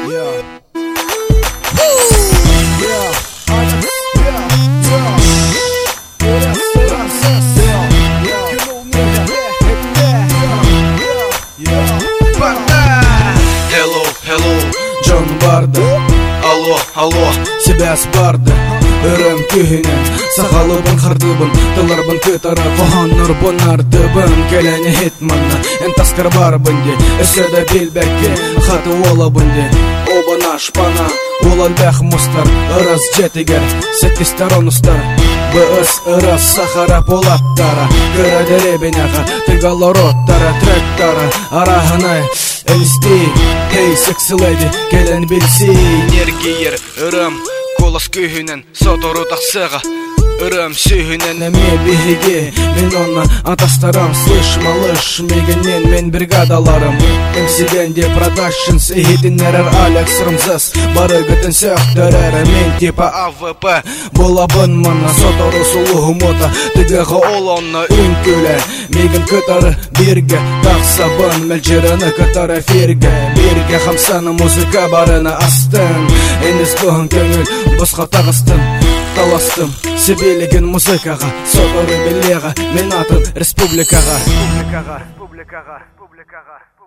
Жан барды, алло, себәс барды. Өрім күйінен, сақалыбын қырдыбын, дыларбын күтары, қоғанныр бұнардыбын. Келәне хетманна, ән таскар барбын де, өседі белбәкке, қаты олабын де. Обана шпана, олан бәқ мұстар, ырас жетігер, сәттестер оныстар. Бұыз ырас сахара полаттара, көрәді ребенеға, тігалы роттара, тректара, арағынай. Элисти, эй, сексилайды, келен білсі. Нергейер, үрім, колас күйінен, сотыру тақсыға. Үрім сүйінен әме бейге, мен онна атастарам. Слыш, малыш, мегенен мен бригадаларым. Эмсиденде продакшн, сейдінерер Алекс Рымзыз. Бары күтін сөқтірер, мен типа АВП. Болабын мана, сотыру сұлу мота. Тігіға ол онна үн көлі. Меген күтары бірге, тақсабын. Мәлжеріні күтары ферге. Бірге қамсаны музыка барына астын. Энес бұғын көңіл, босқа тағыстын. Таластым, себелеген музыкаға, сотыры белеға, мен атын республикаға.